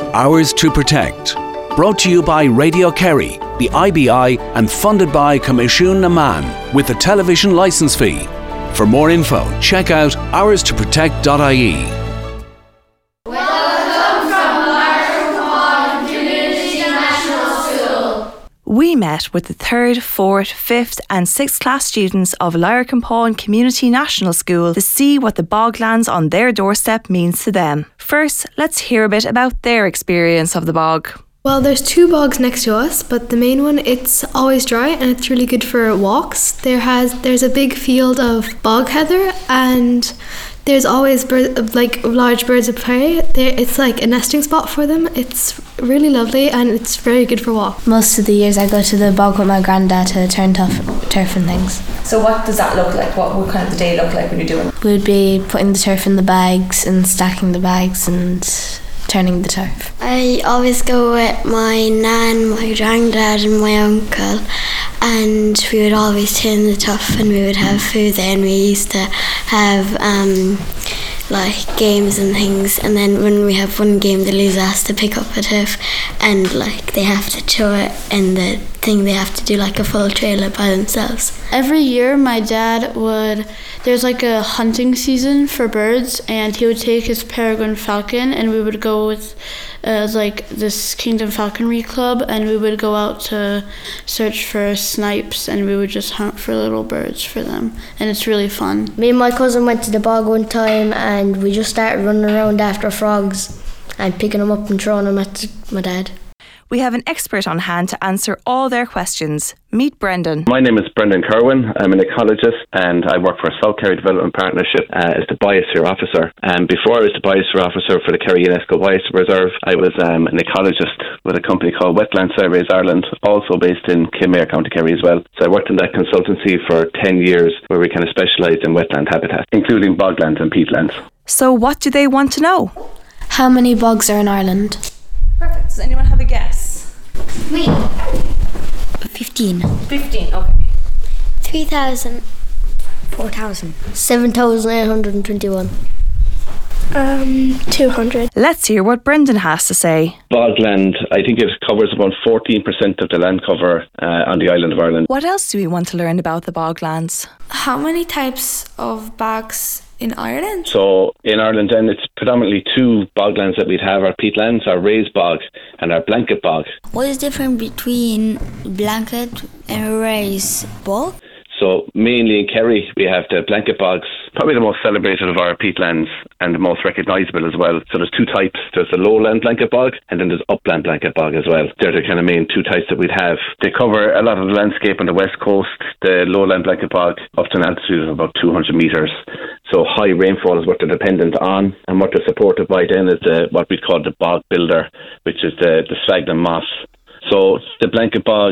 Ours to Protect. Brought to you by Radio Kerry, the IBI, and funded by Comisiún na Man with a television licence fee. For more info, check out ourstoprotect.ie. We met with the 3rd, 4th, 5th and 6th class students of Lyrecampawn Community National School to see what the boglands on their doorstep means to them. First, let's hear a bit about their experience of the bog. Well, there's 2 bogs next to us, but the main one, it's always dry and it's really good for walks. There's a big field of bog heather and there's always large birds of prey. It's like a nesting spot for them. It's really lovely and it's very good for walks. Most of the years I go to the bog with my granddad to turn turf and things. So what does that look like? What would kind of the day look like when you're doing it? We'd be putting the turf in the bags and stacking the bags and turning the turf. I always go with my nan, my granddad and my uncle, and we would always turn the turf and we would have food there, and we used to have games and things, and then when we have one game the loser has to pick up a turf and they have to throw it in the thing, they have to do a full trailer by themselves. Every year my dad there's a hunting season for birds, and he would take his peregrine falcon and we would go with this Kingdom Falconry Club, and we would go out to search for snipes and we would just hunt for little birds for them, and it's really fun. Me and my cousin went to the bog one time and we just started running around after frogs and picking them up and throwing them at my dad. We have an expert on hand to answer all their questions. Meet Brendan. My name is Brendan Kerwin. I'm an ecologist and I work for South Kerry Development Partnership as the Biosphere Officer. And before I was the Biosphere Officer for the Kerry UNESCO Biosphere Reserve, I was an ecologist with a company called Wetland Surveys Ireland, also based in Kinmare, County Kerry as well. So I worked in that consultancy for 10 years where we kind of specialised in wetland habitat, including boglands and peatlands. So what do they want to know? How many bogs are in Ireland? Perfect. Does anyone have a guess? Me. 15. 15, okay. 3,000. 4,000. 7,821. 200. Let's hear what Brendan has to say. Bogland, I think it covers about 14% of the land cover on the island of Ireland. What else do we want to learn about the boglands? How many types of bogs in Ireland? So in Ireland then it's predominantly 2 boglands that we'd have, our peatlands, our raised bog and our blanket bog. What is different between blanket and raised bog? So mainly in Kerry we have the blanket bogs, probably the most celebrated of our peatlands and the most recognisable as well. So there's 2 types. There's the lowland blanket bog and then there's upland blanket bog as well. They're the kind of main 2 types that we'd have. They cover a lot of the landscape on the west coast. The lowland blanket bog up to an altitude of about 200 metres. So high rainfall is what they're dependent on, and what they're supported by then is what we call the bog builder, which is the sphagnum moss. So the blanket bog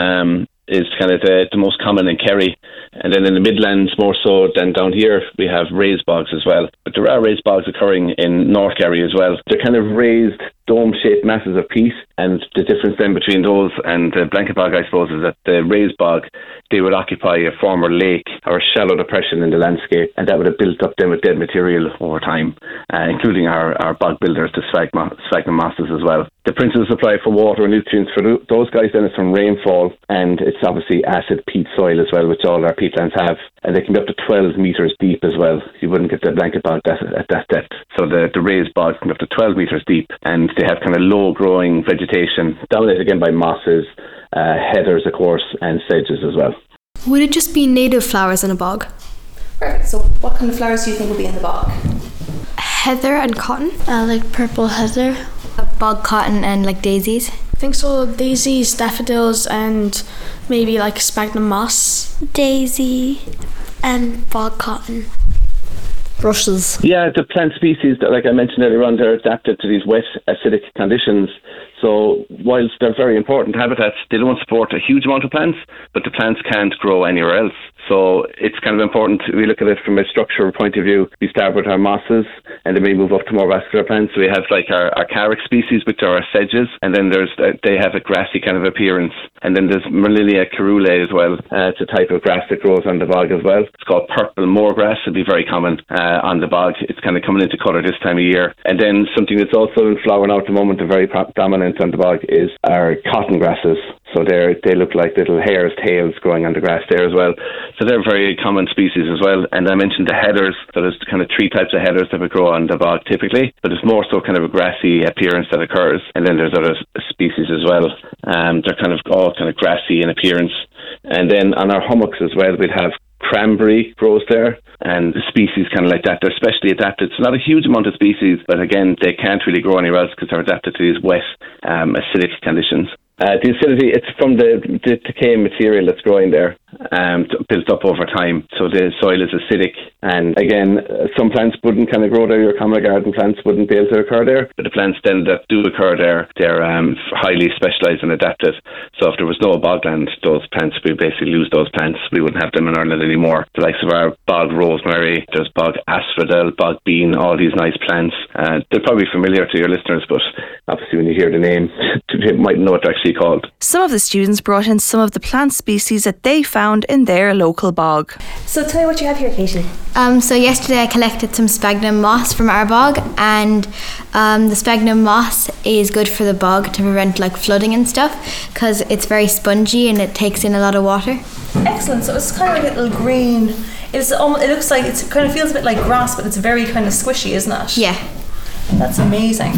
is kind of the most common in Kerry, and then in the Midlands more so than down here we have raised bogs as well. But there are raised bogs occurring in North Kerry as well. They're kind of raised dome-shaped masses of peat, and the difference then between those and the blanket bog I suppose is that the raised bog, they would occupy a former lake or a shallow depression in the landscape, and that would have built up then with dead material over time, including our bog builders, the sphagnum mosses as well. The principal supply for water and nutrients for those guys then is from rainfall, and it's obviously acid peat soil as well, which all our peatlands have, and they can be up to 12 metres deep as well. You wouldn't get the blanket bog at that depth. So the raised bogs can be up to 12 metres deep, and they have kind of low growing vegetation, dominated again by mosses, heathers of course, and sedges as well. Would it just be native flowers in a bog? Perfect. So what kind of flowers do you think will be in the bog? Heather and cotton. Like purple heather. Bog cotton and daisies. I think so, daisies, daffodils and maybe sphagnum moss. Daisy and bog cotton. Rushes. Yeah, the plant species that, like I mentioned earlier on, they're adapted to these wet, acidic conditions. So whilst they're very important habitats, they don't support a huge amount of plants, but the plants can't grow anywhere else. So it's kind of important. We look at it from a structural point of view. We start with our mosses, and then we move up to more vascular plants. So we have our carex species, which are our sedges, and then they have a grassy kind of appearance. And then there's Merlinia caerulea as well. It's a type of grass that grows on the bog as well. It's called purple moorgrass. It'd be very common on the bog. It's kind of coming into colour this time of year. And then something that's also in flower now at the moment, and very dominant on the bog, is our cotton grasses. So they look like little hares' tails growing on the grass there as well. So they're very common species as well. And I mentioned the heathers. So there's kind of 3 types of heathers that would grow on the bog typically, but it's more so kind of a grassy appearance that occurs. And then there's other species as well. They're kind of all kind of grassy in appearance. And then on our hummocks as well, we'd have cranberry grows there, and the species kind of like that. They're specially adapted. So not a huge amount of species, but again, they can't really grow anywhere else because they're adapted to these wet, acidic conditions. The acidity, it's from the decaying material that's growing there, built up over time. So the soil is acidic, and again, some plants wouldn't kind of grow there. Your common garden plants wouldn't be able to occur there, but the plants then that do occur there, they're highly specialised and adapted. So if there was no bogland, those plants, we basically lose those plants. We wouldn't have them in Ireland anymore. The likes of our bog rosemary, there's bog asphodel, bog bean, all these nice plants. They're probably familiar to your listeners, but obviously when you hear the name, you might know what they're actually called. Some of the students brought in some of the plant species that they found in their local bog. So tell me what you have here, Katie. So yesterday I collected some sphagnum moss from our bog, and the sphagnum moss is good for the bog to prevent like flooding and stuff, because it's very spongy and it takes in a lot of water. Excellent. So it's kind of like a little green. It looks like it kind of feels a bit like grass, but it's very kind of squishy, isn't it? Yeah. That's amazing.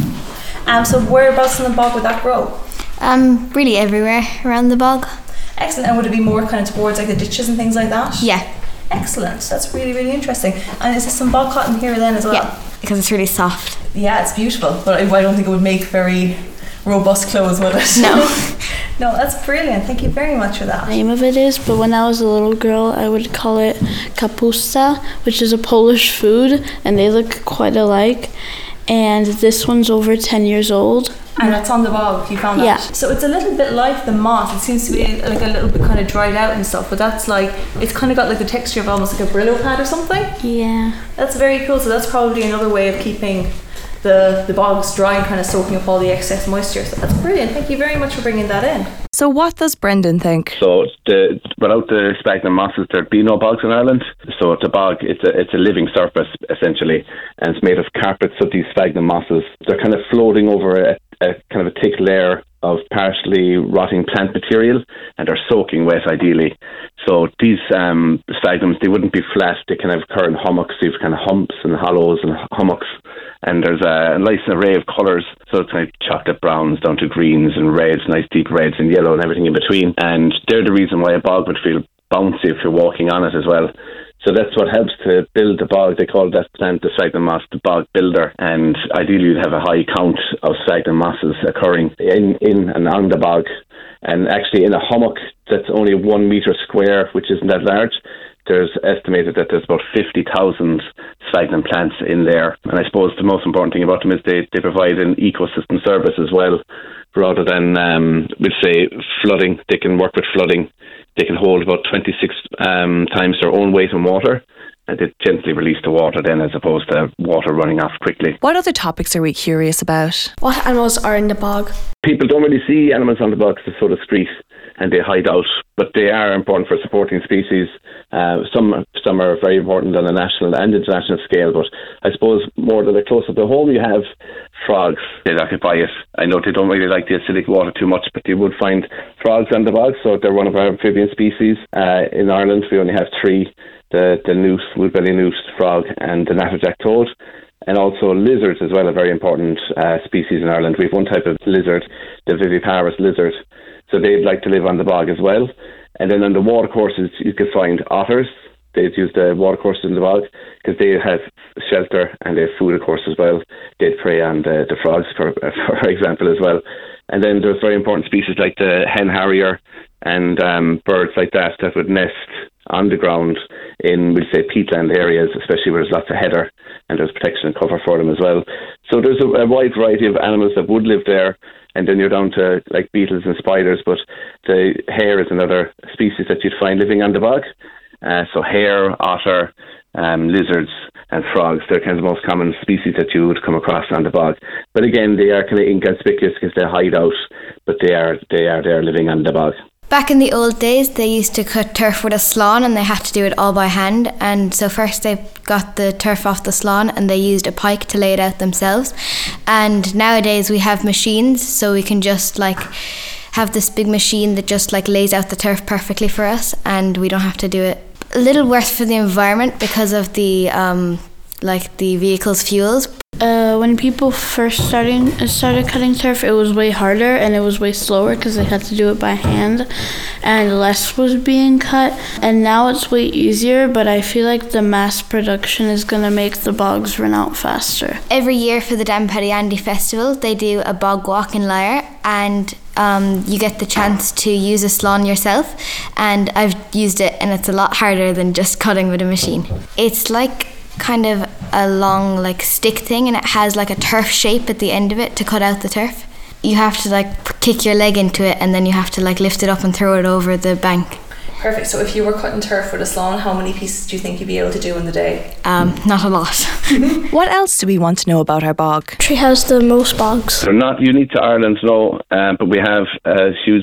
So whereabouts in the bog would that grow? Really everywhere around the bog. Excellent. And would it be more kind of towards like the ditches and things like that? Yeah. Excellent. That's really, really interesting. And is there some bog cotton here then as well? Yeah, because it's really soft. Yeah, it's beautiful, but I don't think it would make very robust clothes, would it? No. No, that's brilliant. Thank you very much for that. The name of it is, but when I was a little girl, I would call it kapusta, which is a Polish food, and they look quite alike. And this one's over 10 years old. And that's on the bog, you found that? Yeah. So it's a little bit like the moss. It seems to be like a little bit kind of dried out and stuff, but that's like, it's kind of got like the texture of almost like a Brillo pad or something. Yeah. That's very cool. So that's probably another way of keeping the bogs dry and kind of soaking up all the excess moisture. So that's brilliant. Thank you very much for bringing that in. So what does Brendan think? So without the sphagnum mosses, there'd be no bogs in Ireland. So it's a bog, it's a living surface essentially, and it's made of carpets of these sphagnum mosses. They're kind of floating over a kind of a thick layer of partially rotting plant material, and they're soaking wet ideally. So these sphagnums, they wouldn't be flat. They kind of occur in hummocks. So you've kind of humps and hollows and hummocks. And there's a nice array of colours. So it's like chocolate browns down to greens and reds, nice deep reds and yellow and everything in between. And they're the reason why a bog would feel bouncy if you're walking on it as well. So that's what helps to build the bog. They call that plant, the sphagnum moss, the bog builder. And ideally you'd have a high count of sphagnum mosses occurring in and on the bog. And actually in a hummock that's only 1 metre square, which isn't that large, there's estimated that there's about 50,000 sphagnum plants in there. And I suppose the most important thing about them is they provide an ecosystem service as well, rather than, we'd say, flooding. They can work with flooding. They can hold about 26 times their own weight in water, and they gently release the water then, as opposed to water running off quickly. What other topics are we curious about? What animals are in the bog? People don't really see animals on the bog because they're so discreet and they hide out, but they are important for supporting species. Some are very important on a national and international scale, but I suppose more that are closer to home, you have frogs. They occupy it. I know they don't really like the acidic water too much, but you would find frogs on the bog, so they're one of our amphibian species. In Ireland, we only have 3, the newt, wood-belly newt frog, and the natterjack toad. And also lizards as well, a very important species in Ireland. We have one type of lizard, the viviparous lizard. So they'd like to live on the bog as well. And then on the watercourses, you could find otters. They'd use the watercourses in the bog because they have shelter and they have food, of course, as well. They'd prey on the frogs, for example, as well. And then there's very important species like the hen harrier and birds like that would nest on the ground in, we'll say, peatland areas, especially where there's lots of heather and there's protection and cover for them as well. So there's a wide variety of animals that would live there, and then you're down to like beetles and spiders, but the hare is another species that you'd find living on the bog. So hare, otter, lizards and frogs, they're kind of the most common species that you would come across on the bog. But again, they are kind of inconspicuous because they hide out, but they are there living on the bog. Back in the old days, they used to cut turf with a slán and they had to do it all by hand. And so first they got the turf off the slán and they used a pike to lay it out themselves. And nowadays we have machines, so we can just like have this big machine that just like lays out the turf perfectly for us, and we don't have to do it. A little worse for the environment because of the the vehicle's fuels. When people first started cutting turf, it was way harder and it was way slower because they had to do it by hand, and less was being cut. And now it's way easier, but I feel like the mass production is going to make the bogs run out faster. Every year for the Dampadiandi Festival, they do a bog walk in Lyre, and you get the chance to use a slán yourself, and I've used it and it's a lot harder than just cutting with a machine. It's like kind of a long like stick thing, and it has like a turf shape at the end of it to cut out the turf. You have to like kick your leg into it, and then you have to like lift it up and throw it over the bank. Perfect. So if you were cutting turf with a slán, how many pieces do you think you'd be able to do in the day? Not a lot. What else do we want to know about our bog? Tree has the most bogs. They're not unique to Ireland, no, but we have a huge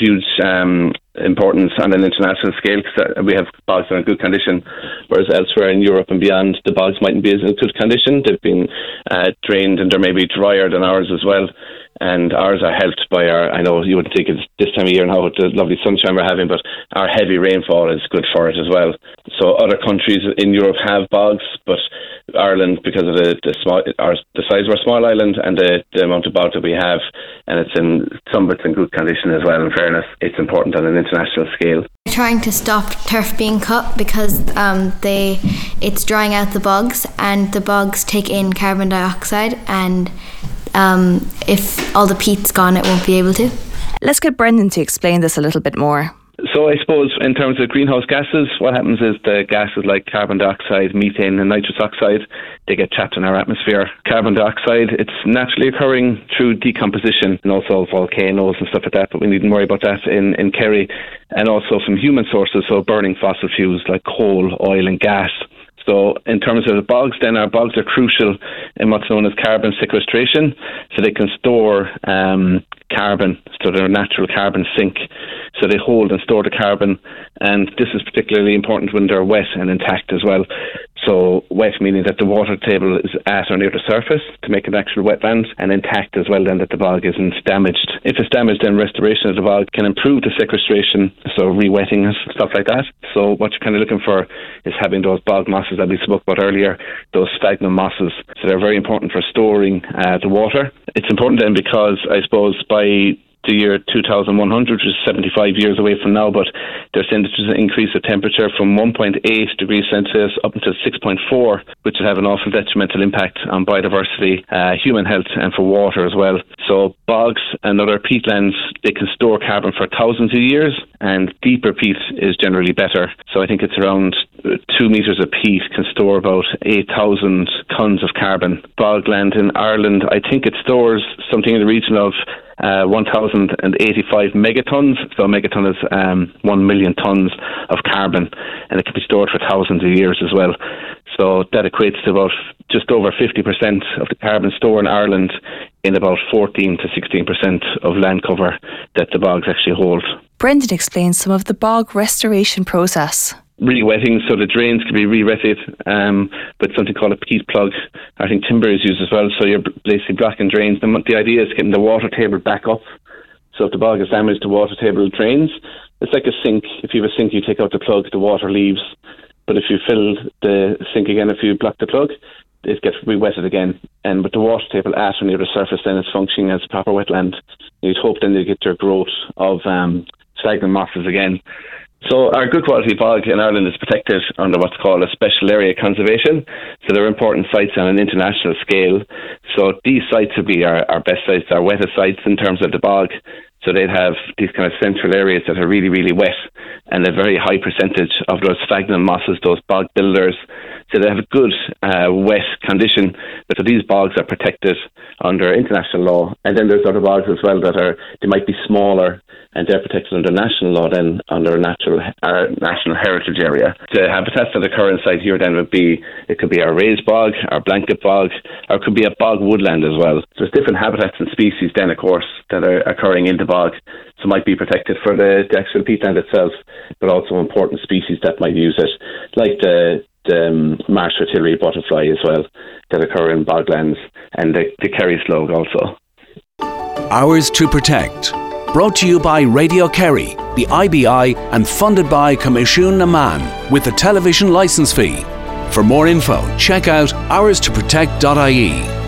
importance on an international scale, because we have bogs that are in good condition, whereas elsewhere in Europe and beyond, the bogs mightn't be as in good condition. They've been drained and they're maybe drier than ours as well. And ours are helped by I know you wouldn't think it's this time of year now with the lovely sunshine we're having, but our heavy rainfall is good for it as well. So other countries in Europe have bogs, but Ireland, because of the size of our small island and the amount of bogs that we have, and some of it's in good condition as well, in fairness, it's important on an international scale. We're trying to stop turf being cut because it's drying out the bogs, and the bogs take in carbon dioxide, and if all the peat's gone, it won't be able to. Let's get Brendan to explain this a little bit more. So I suppose in terms of greenhouse gases, what happens is the gases like carbon dioxide, methane and nitrous oxide, they get trapped in our atmosphere. Carbon dioxide, it's naturally occurring through decomposition and also volcanoes and stuff like that, but we needn't worry about that in Kerry, and also from human sources, so burning fossil fuels like coal, oil and gas. So in terms of the bogs, then our bogs are crucial in what's known as carbon sequestration. So they can store carbon, so they're a natural carbon sink. So they hold and store the carbon, and this is particularly important when they're wet and intact as well. So wet meaning that the water table is at or near the surface to make an actual wetland, and intact as well then that the bog isn't damaged. If it's damaged, then restoration of the bog can improve the sequestration, so re-wetting and stuff like that. So what you're kind of looking for is having those bog mosses that we spoke about earlier, those sphagnum mosses. So they're very important for storing the water. It's important then because I suppose by the year 2100, which is 75 years away from now, but they're saying that there's an increase of temperature from 1.8 degrees Celsius up until 6.4, which will have an awful detrimental impact on biodiversity, human health and for water as well. So bogs and other peatlands, they can store carbon for thousands of years, and deeper peat is generally better. So I think it's around 2 metres of peat can store about 8,000 tonnes of carbon. Bogland in Ireland, I think it stores something in the region of 1,085 megatons. So a megaton is 1 million tonnes of carbon, and it can be stored for thousands of years as well. So that equates to about just over 50% of the carbon stored in Ireland in about 14 to 16% of land cover that the bogs actually hold. Brendan explains some of the bog restoration process. Re-wetting, so the drains can be re-wetted with something called a peat plug. I think timber is used as well, so you're basically blocking drains. The idea is getting the water table back up. So if the bog is damaged, the water table drains. It's like a sink. If you have a sink, you take out the plug, the water leaves. But if you fill the sink again, if you block the plug, it gets re-wetted again. And with the water table at or near the surface, then it's functioning as a proper wetland. You'd hope then you get your growth of sphagnum mosses again. So our good quality bog in Ireland is protected under what's called a special area conservation. So they're important sites on an international scale. So these sites would be our best sites, our wettest sites in terms of the bog. So they'd have these kind of central areas that are really, really wet, and a very high percentage of those sphagnum mosses, those bog builders, So they have a good wet condition, but so these bogs are protected under international law. And then there's other bogs as well they might be smaller, and they're protected under national law then under a national heritage area. The habitats that occur inside here then it could be our raised bog, our blanket bog, or it could be a bog woodland as well. So there's different habitats and species then, of course, that are occurring in the bog. So might be protected for the actual peatland itself, but also important species that might use it, like the marsh fritillary butterfly as well, that occur in boglands, and the Kerry slug also. Hours to Protect. Brought to you by Radio Kerry, the IBI, and funded by Comisiún na Man with a television licence fee. For more info, check out hourstoprotect.ie.